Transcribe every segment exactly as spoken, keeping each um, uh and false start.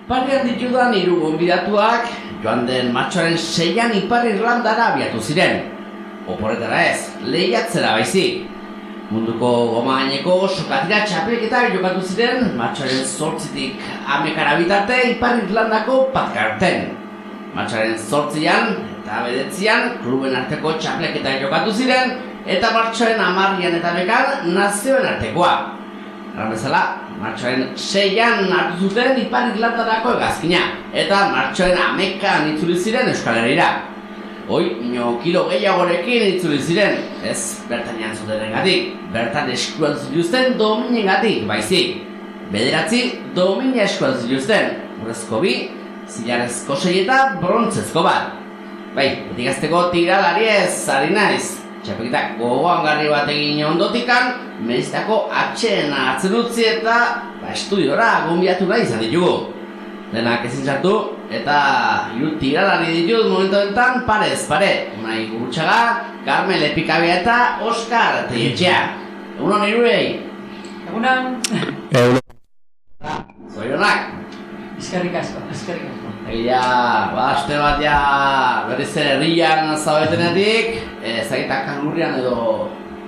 Parean ditudan hiru gonbidatuak joan den martxoaren seian Ipar Irlandara abiatu ziren. Oporretara ez, lehiatzera baizik. Munduko goma gaineko sokatira txapelketak jokatu ziren martxoaren zortzitik hamekara bitarte Ipar Irlandako Patgarten. Martxoaren zortzian eta bedetzian kluben arteko txapelketak jokatu ziren eta martxoaren hamarrian eta bekan nazioen artekoa. Eran bezala, martxoaren seian hartu zuten Ipar Irlandarako hegazkina eta martxoaren hamekan itzuli ziren Euskal Herrira. Hoi, ino kilo gehiagorekin itzuli ziren, ez bertan jantzutenengatik, bertan eskuan zituzten dominengatik, baizik. Bederatzi domina eskuan zituzten, urrezko bi, zilarrezko sei eta brontzezko bat. Bai, betikazteko tiralari ez, ari naiz. Txapelketak gogoangarri bat egin ondotikan, merezitako atxena hartzen utzi eta ba, estudiora gonbidatu nahi izan ditugu. Denak ezin sartu eta hiru tiralari ditut momentu enten parez pare. Unai Gurutxaga, Carmel Epikabia eta Oskar Teietxea. Egunon hirurei. Egunon. Egunon. Zorionak. Eskerrik asko, eskerrik asko. Egia, ba, aste bat ja berriz ere herrian zaudetenetik, ezagitak kanurrian edo...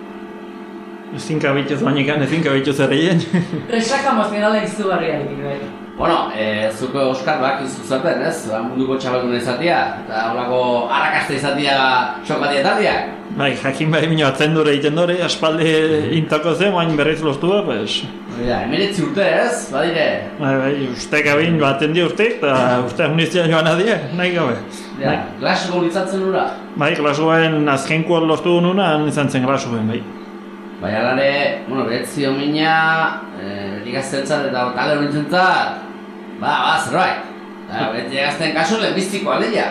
Ezin kabituz bainekan, ezin kabituz herrien. Resaca emozionala izugarriarekin, bai. Bueno, e, zuko Oskar bak izuzaten, ez? Ba, munduko txapelduna izatea, eta holako arrakasta izatea sokatietateak. Bai, jakin bai minio atzen dure egiten dure, aspaldi intako zen, bain berriz loztua, pues... Oida, emeretzi urte, ez? Badire? Bai, bai, uste gabin baten di urte, eta uste munizia joan adie, nahi gabe. Ja, Glasgow litzatzen ura? Bai, Glasgowen azkenko loztu nuna, izan zen Glasgowen, bai. Bai, alare, bueno, beretzi omina, e, ligaztentzat eta talde horintzat, ba, ba, zerbait. Eta beretzi egazten kasu lehenbiztiko aleia.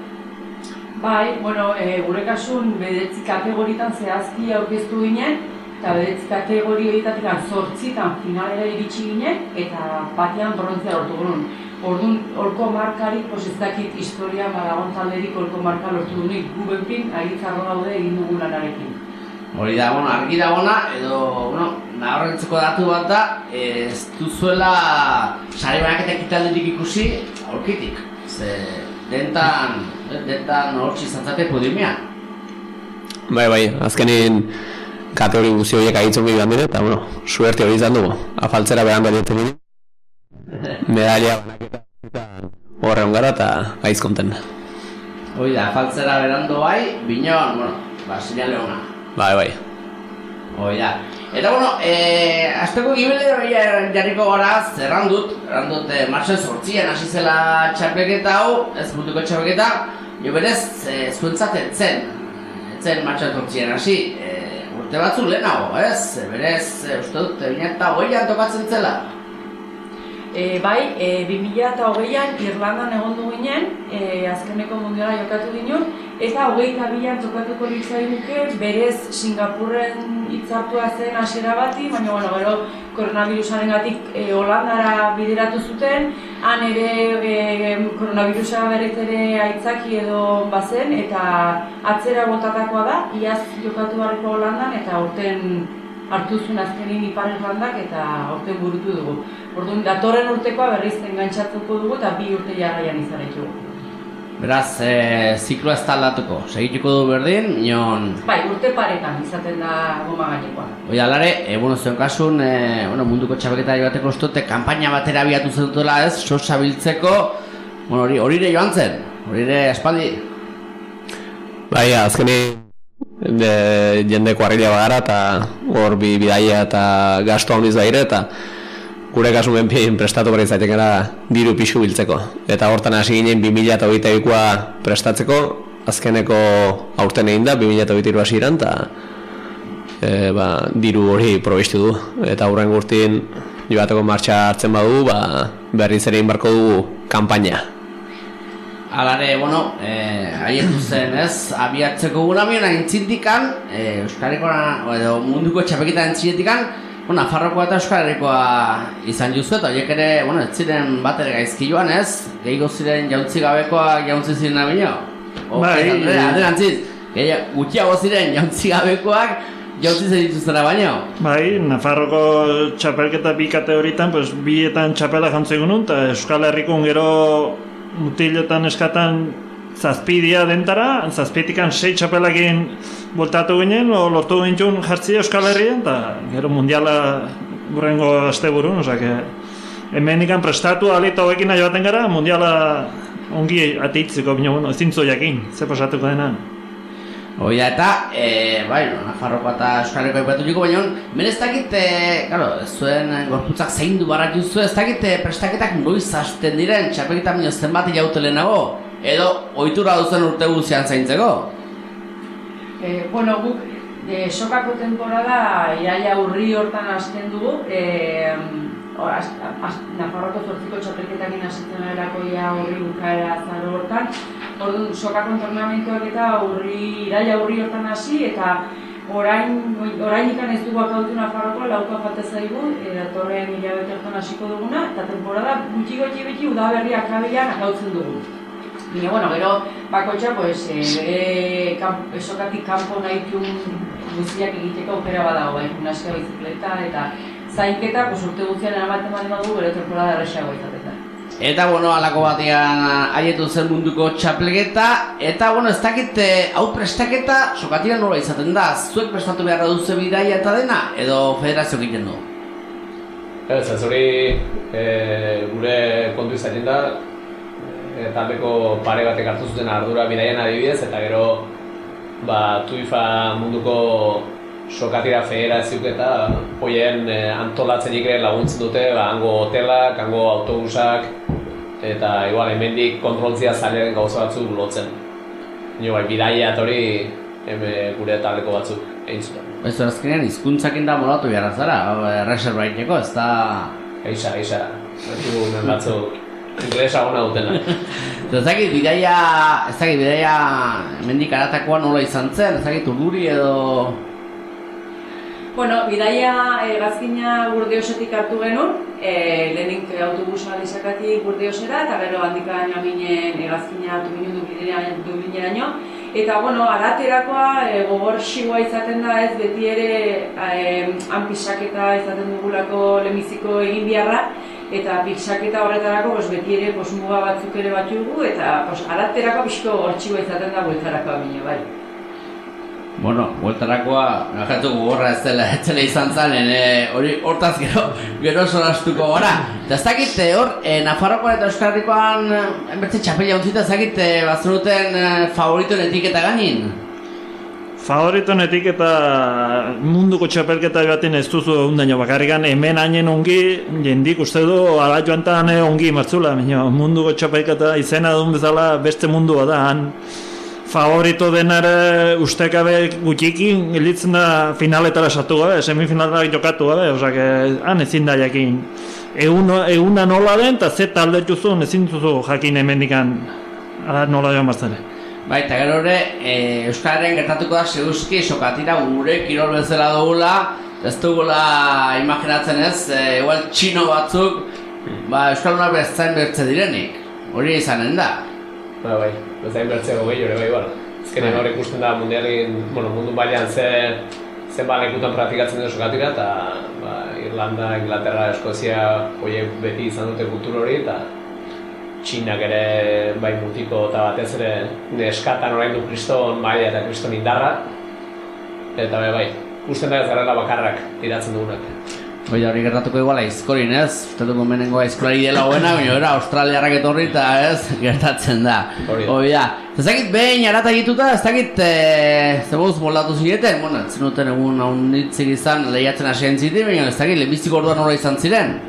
Bai, bueno, e, gure kasun bedetzi kategoritan zehazki aurkeztu ginen, eta bedetzi kategori horietatik zortzitan finalera iritsi ginen, eta batean brontzea lortu genuen. Orduan, horko markarik, pues ez dakit historia badagon talderik horko marka lortu dunik, gu benpin, agitzarro gaude egin dugun lanarekin. Hori da, bueno, argi dagona, edo, bueno, nahorrentzeko datu bat da, ez duzuela sare banaketak italderik ikusi aurkitik. Ze, dentan, dentan hortzi zantzate podiumia. Bai, bai, azkenin kategori guzti horiek agitzen gure dira, eta, bueno, suerte hori izan dugu. Afaltzera behan beriatzen gure. Medalia banaketa eta horre ongara eta gaiz konten. Hori da, afaltzera berando bai, bineon, bueno, ba, sinale hona. Bai, bai. Hoi da. Eta, bueno, e, azteko gibelero jarriko gara, zerran dut, erran dut, e, martxoen zortzien hasi zela txapelketa hau, ez munduko txapelketa, jo berez, e, zuentzat etzen, etzen martxoen zortzien hasi, e, urte batzuk lehenago, ez? E, berez, e, uste dut, bi mila eta hogeian tokatzen zela. E, bai, e, bi mila eta hogeian Irlandan egondu ginen, e, azkeneko mundiala jokatu ginen, eta hogeita bian tokatuko litzainuke, berez Singapurren hitzartua zen hasiera bati, baina bueno, gero koronavirusarengatik e, Holandara bideratu zuten, han ere e, koronavirusa berez ere aitzaki edo bazen, eta atzera botatakoa da, iaz jokatu barriko Holandan, eta aurten hartu zuen azkenin Ipar Irlandak eta aurten burutu dugu. Orduan, datorren urtekoa berriz engantzatuko dugu eta bi urte jarraian izan ditugu. Beraz, e, zikloa ez aldatuko, segituko du berdin, nion... Bai, urte paretan izaten da goma gainekoa. Hoi alare, e, bueno, zuen kasun, e, bueno, munduko txapelketa joateko ustote, kanpaina batera abiatu zenutela ez, sosa biltzeko, bueno, hori, horire joan zen, horire espaldi. Bai, azkeni de, jende kuarrila bagara eta hor bi bidaia eta gasto handiz baire eta gure kasu benpien prestatu behar izatekera diru pixu biltzeko. Eta hortan hasi ginen bi mila eta hogeita bikoa prestatzeko, azkeneko aurten egin da, bi mila eta hogeita hiru hasieran, eta e, ba, diru hori probestu du. Eta aurren gurtin joateko martxa hartzen badu, ba, berriz ere inbarko dugu kanpaina. Alare, bueno, eh, aietu zen ez, abiatzeko guna miona intzintikan, eh, Euskarriko edo munduko txapelketa entzietikan, bueno, Nafarrokoa eta Euskal Herrikoa izan juzu eta horiek ere, bueno, ez ziren bat ere gaizki joan ez, gehiago ziren jauntzi gabekoak jauntzi ziren abino. Bai, aderantziz, gutxiago ziren jauntzi gabekoak, jauzi zen dituztera baino. Bai, Nafarroko txapelketa bi kategoritan, pues, bietan txapela jantzeko nun, eta Euskal Herrikun gero mutiletan eskatan zazpidia dentara, zazpitikan sei txapelakin voltatu ginen, o lortu gintun jartzia Euskal Herrian, eta gero mundiala burrengo asteburun, osea, que hemen ikan prestatu alita hoekin nahi baten gara, mundiala ongi atitzeko, bine, bueno, ezin zo jakin, ze pasatuko dena. Oida eta, e, bai, Nafarroko eta Euskarriko ipatuliko, baina hemen ez dakit, e, claro, zuen gorputzak zein du barratu zu, ez dakit prestaketak noiz hasten diren, txapelketa baino zenbat jaute lehenago, edo ohitura duzen urte guzian zaintzeko? E, bueno, guk e, sokako temporada iraila urri hortan hasten dugu, e, or, az, az, Nafarroko zortziko txapelketakin hasitzen erako ia urri bukaera azaro hortan. Orduan, sokako tornamentuak eta urri, iraila urri hortan hasi, eta orain, orain ikan ez dugu akautu Nafarroko, lauka falta zaigu, datorren hilabete hortan hasiko duguna, eta temporada gutxi gutxi beti udaberri akabilan akautzen dugu. Baina, bueno, gero, bakotxa, pues, bere kamp, sokatik kanpo nahi guztiak egiteko aukera badago, bai, gimnasia, bizikleta, eta zainketa, pues, urte guztian eramaten bali badugu, bere temporada erresago izatetan. Eta, bueno, alako batean haietu zen munduko txapelketa, eta, bueno, ez dakit, hau prestaketa sokatira nola izaten da, zuek prestatu beharra duzu bidaia eta dena, edo federazio egiten du? Ez, ez hori e, gure kontu izaten da, e, taldeko pare batek hartu zuten ardura bidaian adibidez, eta gero ba, Tuifa munduko sokatira federazioak eta hoien e, antolatzen ere laguntzen dute, ba, hango hotelak, hango autobusak, eta igual hemendik kontroltzia zalearen gauza batzuk lotzen. Nio, bai, bidaia eta hori gure taldeko batzuk egin zuten. Ez azkenean hizkuntzakin da molatu behar zara, erreserba egiteko, ez da... Eixa, eixa, ez dugu men batzuk inglesa gona dutena. Ez dakit bidaia, ez dakit bidaia hemendik aratakoa nola izan zen, ez dakit urduri edo... Bueno, bidaia hegazkina Gurdiosetik hartu genuen, e, lehenik autobusa lizakatik Gurdiosera, eta gero handikan aminen hegazkina hartu ginen Dublineraino. Eta, bueno, araterakoa e, gogor xigoa izaten da ez, beti ere e, han pisaketa izaten dugulako lehenbiziko egin biharra, eta pisaketa horretarako pues, beti ere pues, muga batzuk ere batzugu, eta pues, araterakoa pixko gogor xigoa izaten da bueltarakoa bine, bai. Bueno, bueltarakoa, nahatu gogorra ez dela, ez dela izan zalen, e, hori hortaz gero, gero solastuko gara. Eta ez dakit, hor, e, Nafarrokoan eta Euskal Herrikoan, enbertze txapela untzita, ez dakit, e, bazuruten e, favoritoen etiketa gainin? Favoritoen etiketa munduko txapelketa baten ez duzu undaino bakarrikan, hemen hainen ongi, jendik uste du, ala joantan ongi matzula, munduko txapelketa izena duen bezala beste mundua da, han. Favorito denare ustekabe gutxikin gilitzen da finaletara sartu gabe, semifinalera jokatu gabe, osea que han ezin da jakin. Eguna, eguna nola den eta ze talde duzun ezin duzu jakin hemendikan ala nola joan baztere. Bai, eta gero ere, e, Euskararen gertatuko da seguski sokatira gure kirol bezala dugula, ez dugula imaginatzen ez, e, igual txino batzuk, ba, Euskalunak bezain bertze direnik, hori izanen da. Ba, bai, bezain bertzeko gehi hori bai, bai. Ezkenen hori ikusten da mundialin, bueno, mundu bailan ze, zen balekutan praktikatzen dut sokatira, eta ba, Irlanda, Inglaterra, Eskozia, horiek beti izan dute kultur hori, eta Txinak ere bai mutiko eta batez ere neskatan orain du kriston maila eta kriston indarra, eta bai, bai, ikusten da ez garela bakarrak tiratzen dugunak. Hoi hori gertatuko iguala aizkorin ez, uste dugu menengo aizkolari dela hoena, baina era australiarrak etorri eta ez, gertatzen da. Hoi da. Ez dakit behin arata egituta, ez dakit e, zebuz moldatu zineten, bueno, ez zenuten egun haun hitzik izan lehiatzen hasien ziren, baina ez dakit lehenbiziko orduan nola izan ziren.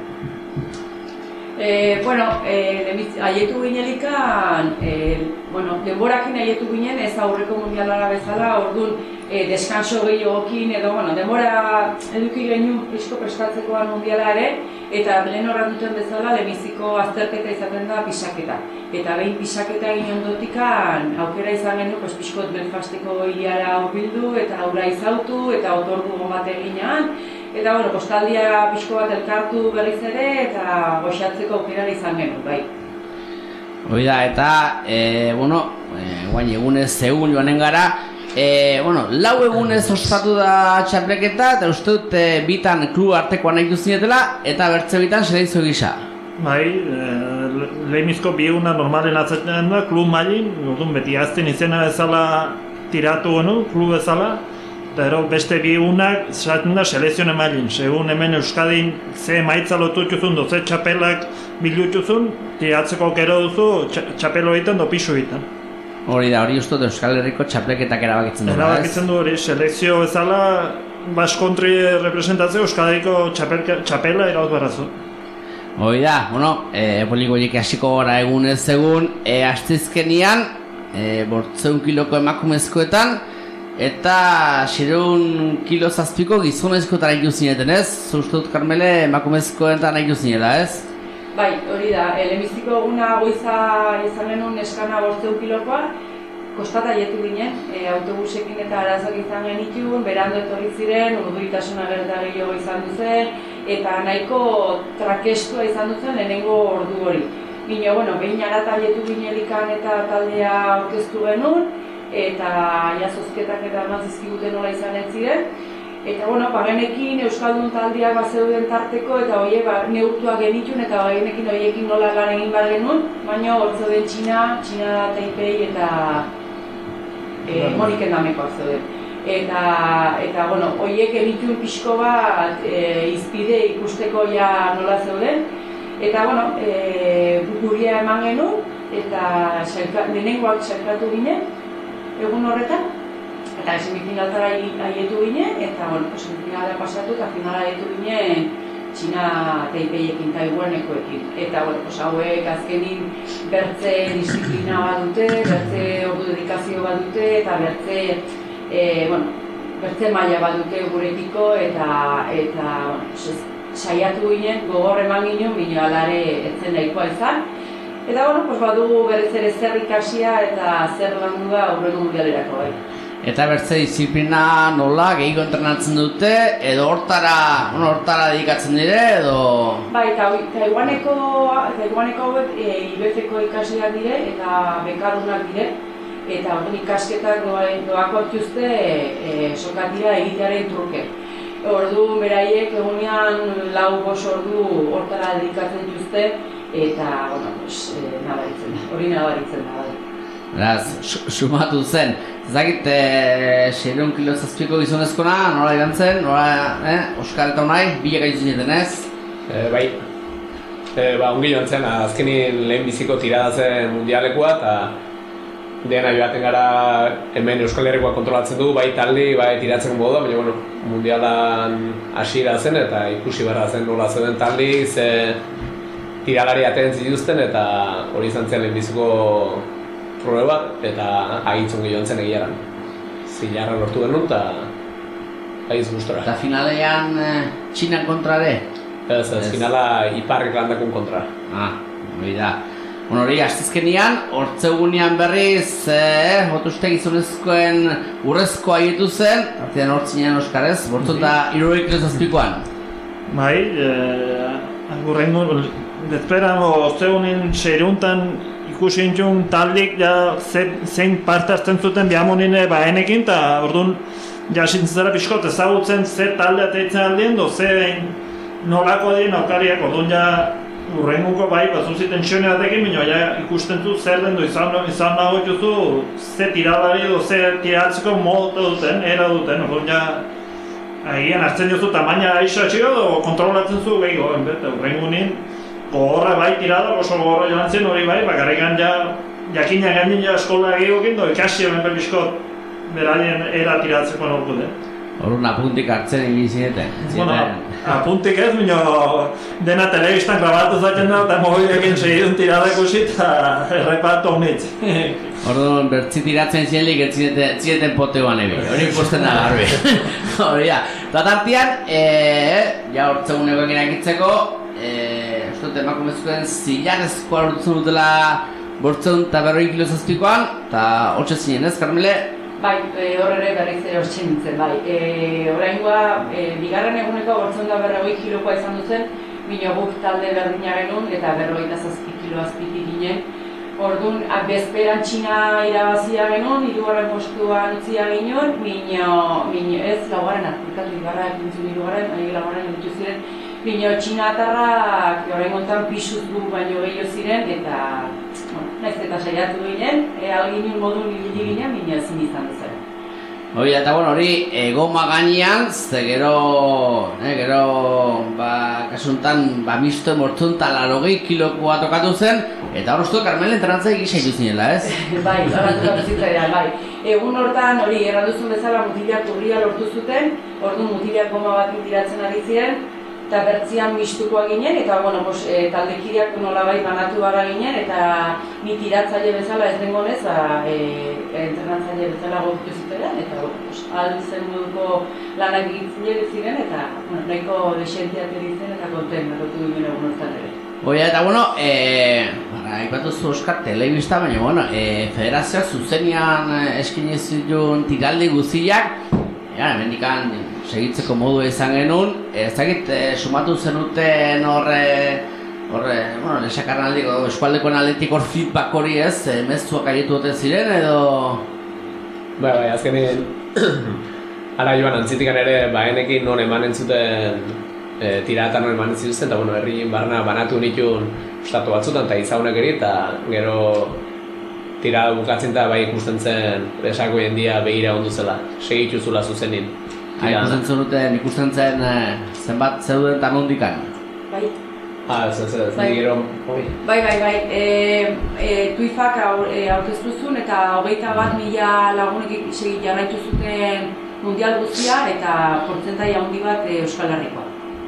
Eh, bueno, eh, haietu ginelikan, eh, bueno, denborakin haietu ginen, ez aurreko mundialara bezala, orduan eh, deskanso gehiokin edo, bueno, denbora eduki genuen pixko prestatzekoan mundiala ere, eta lehen horran duten bezala, lehenbiziko azterketa izaten da pisaketa. Eta behin pisaketa egin ondotikan, aukera izan genuen, pues, pixkot Belfasteko hiriara hurbildu, eta aurra izautu, eta otordu bat eginean, eta, bueno, postaldia pixko bat elkartu berriz ere, eta goxatzeko aukera izan genuen, bai. Hoi da, eta, e, bueno, e, guain egunez egun joanen gara, E, bueno, lau egunez ospatu da txapelketa, eta uste dut e, bitan klub artekoan nahi duzinetela, eta bertze bitan selekzio gisa. Bai, e, lehimizko bi eguna normalen atzatzen da, klub mailin, orduan beti azten izena bezala tiratu genu, klub bezala, eta ero beste bi egunak zaten da selekzione mailin. Segun hemen Euskadin ze emaitza lotutuzun, doze txapelak bilutuzun, tiratzeko gero duzu txapelo egiten do pisu egiten. Hori da, hori uste dut Euskal Herriko txapelketak erabakitzen du. Erabakitzen du hori, selekzio bezala, baskontri representatzeko Euskal Herriko txapela irauz barazu. Hori da, bueno, e, poligoiek hasiko gara egun ez egun, e, astizkenian, e, bortzeun kiloko emakumezkoetan, eta xereun kilo zazpiko gizonezkoetan nahi duzineten ez? Zuztut, Karmele, emakumezkoetan nahi duzinela ez? Bai, hori da, lehenbiziko eguna goiza izan genuen eskana bortzeun kilokoa, kostata jetu ginen, e, autobusekin eta arazak izan genitun, berando etorri ziren, urduitasuna gerta gehiago izan duzen, eta nahiko trakestua izan duzen lehenengo ordu hori. Bino, bueno, behin arata jetu ginelikan eta taldea aurkeztu genuen, eta jazozketak eta mazizkiguten nola izan ez ziren. Eta, bueno, bagenekin Euskaldun taldeak bazeuden tarteko eta horiek ba, neurtuak genitun eta bagenekin horiekin nola lan egin behar genuen, baina hor zeuden Txina, Txina Taipei eta e, Moniken damekoak zeuden. Eta, eta bueno, horiek genitun pixko bat e, izpide ikusteko ja nola zeuden. Eta, bueno, e, guria eman genuen eta lehenengoak sailkatu ginen egun horretan. Eta semifinaltara aietu ginen, eta bueno, semifinala pasatu eta finala aietu ginen Txina Taipeiekin, Taiwanekoekin. Eta bueno, hauek azkenin bertze disiplina bat dute, bertze ordu dedikazio bat dute, eta bertze, e, bueno, bertze maila bat dute guretiko, eta, eta bueno, saiatu ginen, gogor eman ginen, bino alare etzen nahikoa izan. Eta bueno, pues badugu berriz ere zer ikasia eta zer landu da aurreko mundialerako bai. Eta bertze disiplina nola gehiago entrenatzen dute, edo hortara, bueno, hortara dedikatzen dire, edo... Bai, Taiwaneko hauek e, I B F-ko ikasiak dire eta bekadunak dire, eta orduan ikasketak doako hartuzte e, sokatira egitearen truke. Orduan beraiek egunean lau bos ordu hortara dedikatzen duzte, eta, bueno, pues, e, nabaritzen da, hori nabaritzen da, bai. Beraz, sumatu zen. Zagit, e, seiehun kilo zazpiko gizonezkona, nola iran zen, nola, eh, Oskar eta honai, bilak aizu zineten ez? E, bai, e, ba, ongi joan zen, azkenin lehen biziko tirada zen mundialekoa, eta dena joaten gara hemen Euskal Herrikoa kontrolatzen du, bai taldi, bai tiratzen modu, baina, bueno, mundialan hasiera zen, eta ikusi barra zen nola zeuden taldi, ze tiralari aten zituzten, eta hori izan zen lehen biziko proba, eta agitzun gehioan zen egiaran. Zilarra lortu genuen, eta agiz gustora. Eta finalean e, Txinan kontra ere? Ez, ez, finala Iparrek landakun kontra. Ah, hori da. Bueno, hori, astizkenian, hortzegunean berriz, eh, hotuzte gizonezkoen urrezkoa aietu zen, artean hortzinean Oskarez, bortzot da hirurogeita zazpikoan. Bai, eh, agurrengo, desperan, hortzegunen seiruntan ikusi intxun taldik ja zein parte hartzen zuten bihamonine baenekin, eta orduan jasintzera pixkot ezagutzen ze talde ateitzen aldien, do zein nolako dien aukariak, orduan ja urrenguko bai, bazuzi tensione batekin, baina ja ikusten zu zer den du izan, izan nago ikutu ze tiralari edo ze tiratzeko modu duten, era duten, orduan ja agian hartzen duzu tamaina aixo atxiko edo kontrolatzen zu gehiago, enbete, urrengunin gogorra bai tirada, oso gogorra joan zen hori bai, bakarrikan ja jakina gainin ja eskola egigokin, do ikasi hemen berbiskot beraien era tiratzeko norku den. Horun apuntik hartzen egin zineten. Bueno, apuntik ez, minio dena telebistan grabatu zaten da, eta mobilekin segidun tirada ikusi eta errepatu honitz. Orduan, bertzi tiratzen zienlik ez zineten poteoan ebi, hori ikusten da garbi. Hori da, eta tartian, ja hortzeguneko egin akitzeko, uste dut emakumezkoen zilarrezkoa lortzen dutela bortzeun eta berroi kilo zazpikoan, eta hotxe zinen ez, Karmele? Bai, hor ere berriz ere hortxe nintzen, bai. Oraingoa, bigarren eguneko bortzeun da berroi kilokoa izan duzen, bino guk talde berdina genuen eta berroi eta zazpi kilo azpiti ginen. Orduan, bezperan Txina irabazia genuen, hirugarren postuan utzia ginen, minio, minio ez, laugarren aplikatu, igarra ekintzun hirugarren, ahi laugarren egitu ziren, minio Txina atarrak horrein gontan pisuz gu baino gehiago ziren, eta, bueno, nahiz eta saiatu ginen, e, alginen modun ibili ginen, minio ezin izan duzera. Hori, eta bueno, hori, e, goma gainean, ze gero, eh, gero, ba, kasuntan, ba, misto mortzun eta larogei kilokoa tokatu zen, eta hor ustu, Carmel, entrenatza egisa ituzinela, ez? Bai, entrenatza zitzaidan, bai. Egun hortan, hori, erranduzun bezala mutilak urria lortu zuten, orduan mutilak goma bat tiratzen ari ziren, eta bertzian mistukoa ginen, eta bueno, pos, e, taldekideak nolabait banatu gara ginen, eta ni tiratzaile bezala ez dengonez, ba, e, entrenatzaile bezala gozitu zituen, eta bueno, pos, aldizen moduko lanak egitzen ziren, eta bueno, nahiko desentiat eritzen eta konten nagotu ginen egun hortan ere. Hoi, eta bueno, e, aipatu zu Oskar telebista, baina bueno, e, federazioak zuzenian eskinez zituen tiraldi guziak, ja, hemendikan segitzeko modu izan genuen, ez dakit, e, sumatu zenuten horre, horre, bueno, lesakarren aldiko, eskualdeko aldetik hor feedback hori ez, e, mezuak aietu duten ziren, edo... Bai, bai, azkenin, ara joan antzitikan ere, baenekin non emanen zuten e, tiratan non emanen zituzten, eta bueno, herrien barna banatu nituen estatu batzutan, eta izaunak eri, eta gero tirada bukatzen eta bai ikusten zen esako jendia behira ondu zela, segitu zula zuzenin. Ha, ikusten zenuten, ikusten zen zenbat zeuden eta nondikan? Bai. Ah, ez, ez, ez, bai. Gero, bai, bai, bai, e, e, Tuifak aurkeztu zuen eta hogeita bat mila lagunek segi jarraitu zuten mundial guztia eta portzentai handi bat e, Euskal Herrikoa.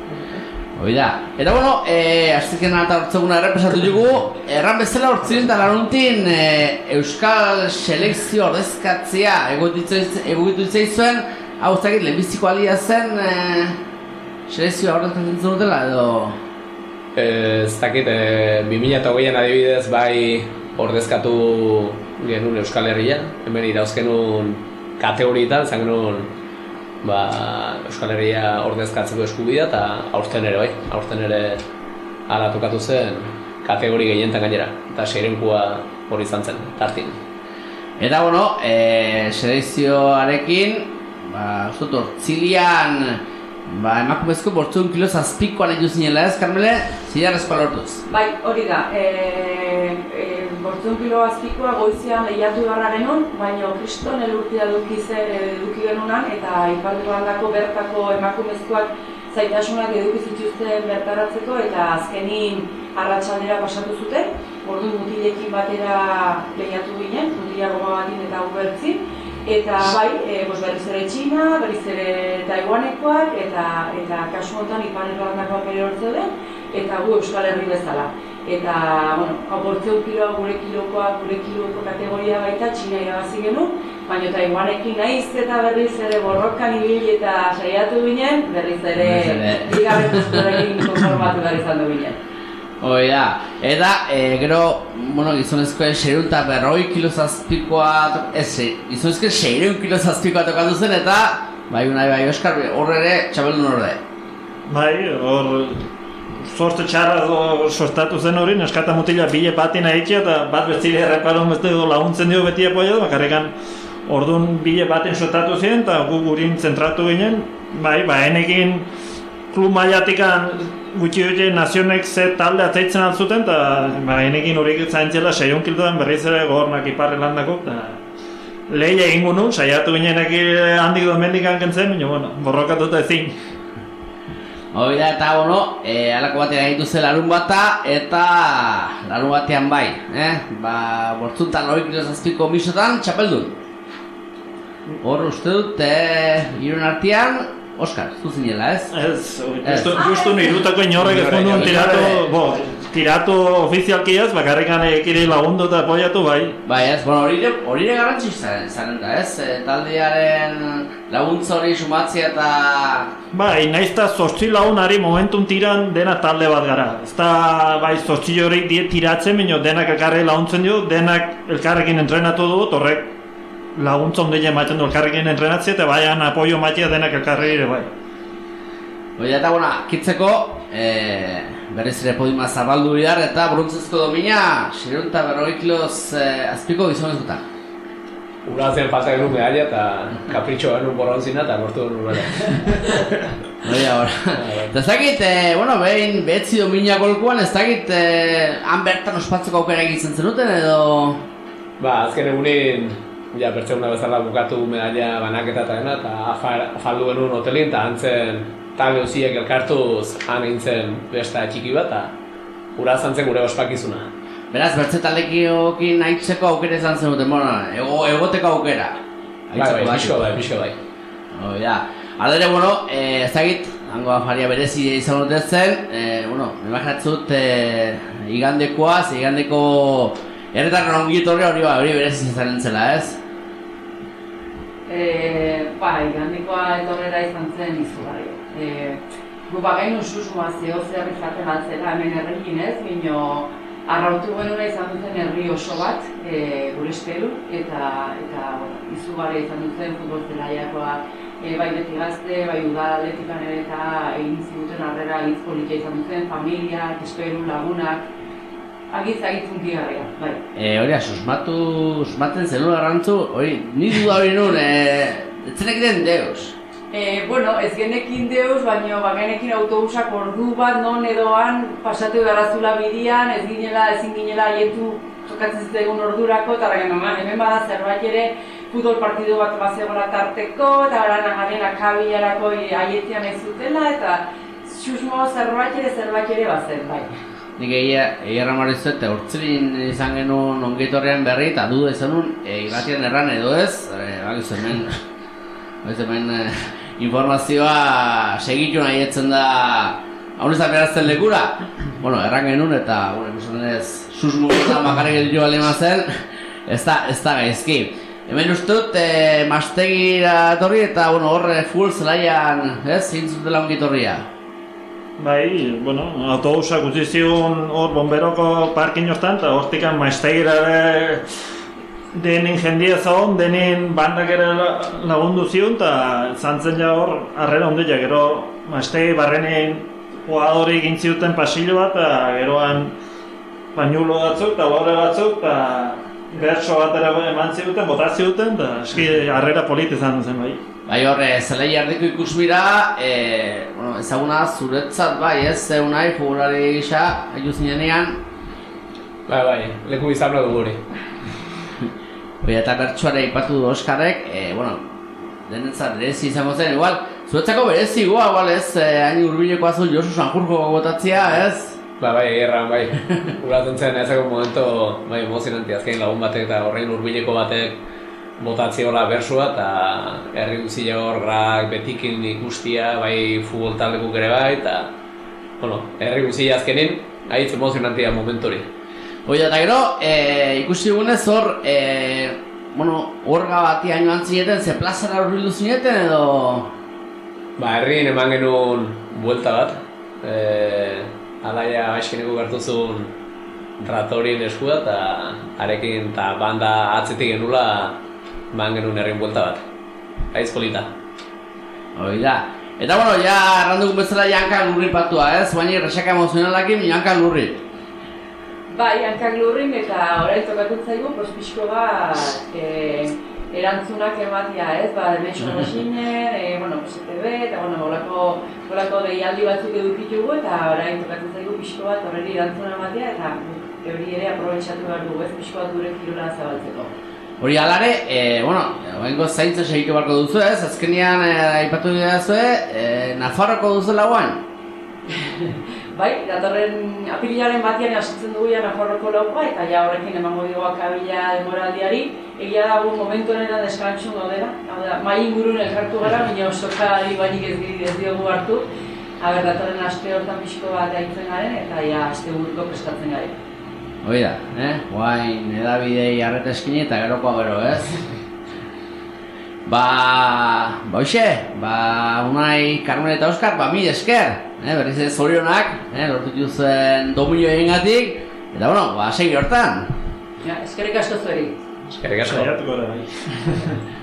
Hoi da. Eta bueno, e, aztekena eta hortzeguna errepesatu dugu, erran bezala hortziren eta laruntin e, Euskal selekzio ordezkatzea egokitu izan, hau ez dakit, lehenbiziko alia zen e, selekzioa ordezkatzen zenutela edo... Ez dakit, e, bi mila hogeian adibidez bai ordezkatu genuen Euskal Herria, hemen irauzkenun kategorietan, zan genuen ba, Euskal Herria ordezkatzeko eskubidea eta aurten ere bai, aurten ere ala tokatu zen kategori gehientan gainera, eta seirenkua hori izan zen, tartin. Eta bueno, e, selekzioarekin, ba, uste dut, hortzilian, ba, emakumezko bortzun kilo zazpikoan egin zinela ez, Carmele, zilar espalortuz. Bai, hori da, e, e, bortzun kilo azpikoa goizean lehiatu garra genuen, baina kriston elurtia duki genunan, eta ipaldeko handako bertako emakumezkoak zaitasunak eduki zituzten bertaratzeko, eta azkenin arratsaldera pasatu zuten, orduan mutilekin batera lehiatu ginen, mutila goma batin eta ubertzin, eta bai, e, bos, berriz ere Txina, berriz ere Taiwanekoak, eta, eta kasu honetan Ipar Irlandakoak ere hor zeuden, eta gu Euskal Herri bezala. Eta, bueno, hau bortzeu kiloa gure kilokoa, gure kiloko kategoria baita Txina irabazi genuen, baina Taiwanekin nahiz eta berriz ere borrokan ibili eta saiatu ginen, berriz ere bigarren postuarekin konformatu behar izan du ginen. Hoi da, eta e, gero, bueno, gizonezkoen seireun eta berroi kilo zazpikoa, ez, gizonezkoen seireun kilo zazpikoa tokatu zen, eta, bai, unai, bai, Oskar, hor ere, txabeldun hor Bai, hor, sorte txarra do sortatu zen hori, neskata mutila bile batina egitea, eta bat bezile erreparon beste laguntzen dio beti apoia, bakarrikan, orduan bile batin sortatu ziren, eta gu gurin zentratu ginen, bai, ba, enekin klub mailatikan gutxi dute nazionek ze talde atzaitzen altzuten, eta ba, enekin horiek zaintzela seion kiltoan berriz ere gogornak Ipar Irlandako, eta lehia egingo nun, saiatu ginenak handik duen mendikan kentzen, baina, bueno, borrokatuta ezin. Hoi da, eta, bueno, e, alako batean egitu zen larun bata, eta larun batean bai, eh? Ba, bortzuntan hori kilo zazpiko misotan, txapeldun. Hor uste dut, e, irun artean, Oskar, zu zinela, ez? Ez, justu, justu nirutako inorrek ez nuen tiratu, bo, tiratu ofizialkiaz, bakarrikan ekiri lagundu eta apoiatu, bai. Bai, ez, bueno, hori ere garrantzi zaren da, ez? Taldearen laguntza hori sumatzia eta... Bai, nahiz eta zortzi lagunari momentun tiran dena talde bat gara. Ez da, bai, zortzi horiek die tiratzen, baina denak elkarri laguntzen dio, denak elkarrekin entrenatu dut, horrek laguntza ondile ematen du elkarrekin entrenatzea eta baian apoio matia denak elkarri ere bai. Hoi eta, bueno, kitzeko, e, berriz ere podima zabaldu bidar eta brontzezko domina seiehun eta berrogei kiloz e, azpiko gizonezkoetan. Uratzen falta genuen medalla eta kapritxo genuen borrontzina eta gortu genuen urara. Oia, ora. Eta ez dakit, e, bueno, behin behetzi domina golkoan, ez dakit, e, han bertan ospatzeko aukera egiten zenuten edo... Ba, azken egunin, ja, pertseguna bezala bukatu medalla banaketa eta dena, eta afaldu genuen hotelin, eta antzen talde usiek elkartuz han eintzen besta txiki bat, eta ura zantzen gure ospakizuna. Beraz, bertze taldekiokin aitzeko aukera izan zenuten, bueno, ego, egoteko aukera. Bai, bai, pixko bai, pixko bai. Oh, ja. Aldere, bueno, eh, ez dakit, hango afaria berezi izan dut zen, eh, bueno, imaginatzut eh, igandekoa, ze igandeko erretarren ongitorri hori ba, hori berezi izan entzela, ez? E, ba, igandekoa etorrera izan zen izugarri. E, gu bagainu susmoa zeo zer izaten altzela hemen herrikin ez, bino arrautu genuna izan duten herri oso bat, e, gure espelu, eta, eta bueno, izugarri izan duten futbol zelaiakoak, e, bai beti gazte, bai udaletikan ere eta egin ziguten harrera agitz politia izan duten, familiak, espelu, lagunak, agitz agitzunki garria, bai. E, hori, susmatu, susmaten zenun garrantzu, hori, ni duda hori nun, e, etzenekiten deus. E, bueno, ez genekin deus, baina bagenekin autobusak ordu bat non edoan pasatu garazula bidian, ez ginela, ezin ginela haietu tokatzen zitegun ordurako, eta hemen bada zerbait ere futbol partidu bat bazegoela tarteko, eta baran agaren akabilarako haietian ez zutela, eta susmo zerbait ere zerbait ere bazen, bai. Nik egia marrizu eta urtzilin izan genuen ongeitorrean berri eta duda izan nuen e, irratian erran edo ez, e, bakizu hemen, bakizu hemen e, informazioa segitu nahi etzen da hau izan berazten lekura. Bueno, erran genuen eta, bueno, ikusten ez, susmugutan bakarrik edo alema zen, ez da, ez da gaizki. Hemen uste dut, e, Mastegira etorri eta, bueno, horre full zelaian, ez, zintzutela ongeitorria. Bai, bueno, autobusak utzi zigun hor bomberoko parkin hortan, eta hortikan Mastegira denin jendia zagon, denin bandak ere lagundu zion, eta zantzen ja hor harrera ondila, gero Mastegi barrenin jugadori egin ziuten pasillo bat, eta geroan pañulo batzuk, eta baure batzuk, eta bertso bat ere eman ziuten, botaz ziuten, eta eski harrera polit izan zen bai. Bai horre, zelai ardiko ikusbira, e, bueno, ezaguna zuretzat bai ez, zeun nahi, futbolari gisa, haitu zinenean. Bai, bai, leku izabla dugu hori. Bai, eta bertsoare ipatu du Oskarrek, e, bueno, denentzat berezi izango zen, igual, zuretzako berezi goa, igual ez, e, hain urbileko azul Josu Sanjurjo gotatzea, ez? Ba, bai, erran, bai. Uratzen zen ezako momento, bai, emozionanti, azkein lagun batek eta horrein urbileko batek botatziola bersua eta herri guztia hor grak betikin ikustia, bai futbol taldekuk ere bai, eta bueno, herri guztia azkenin, haitz emozionantia momentori. Oia, eta gero, e, ikusi dugunez hor, e, bueno, orga bati haino antzineten, ze plazara horbildu zineten edo? Ba, herrien eman genuen buelta bat, e, alaia aizkeneko gertuzun tratorien eskua, eta arekin eta banda atzetik genula eman genuen herrien buelta bat. Aiz polita. Hoi da. Eta bueno, ja errandukun bezala Jankak Lurri patua, ez? Baina resaka emozionalakin Jankak Lurri. Bai, Jankak Lurrin eta orain tokatut zaigu, pues pixko bat e, erantzunak ematia, ez? Ba, Demexo Gosinen, e, bueno, S T B, eta bueno, bolako, bolako deialdi batzuk edukitugu, eta orain tokatut zaigu pixko bat horreri erantzuna ematia, eta hori ere aprobetxatu behar dugu, ez? Pixko bat gure kirola zabaltzeko. Hori alare, e, bueno, oengo zaintza segitu barko duzu ez, azkenean e, aipatu dira zue, e, Nafarroko duzu lauan? Bai, datorren apirilaren batian hasitzen dugu ja Nafarroko laukoa, eta ja horrekin emango dugu akabila denboraldiari, egia dago momentu honetan deskantzun gaudela, hau da, mai ingurun elkartu gara, baina osokari bainik ez, ez diogu hartu, aber, datorren aste hortan pixko bat aitzen garen, eta ja aste buruko prestatzen garen. Hoi da, eh? Guain edabidei arreta eskini eta gerokoa gero, ez? Ba, ba hoxe, ba, Unai, Carmen eta Oskar, ba, mil esker, eh? Berriz ez zorionak, eh? Lortu juzen domilio egingatik, eta bueno, ba, segi hortan. Ja, eskerrik asko zueri. Eskerrik asko. Saiatuko da, bai.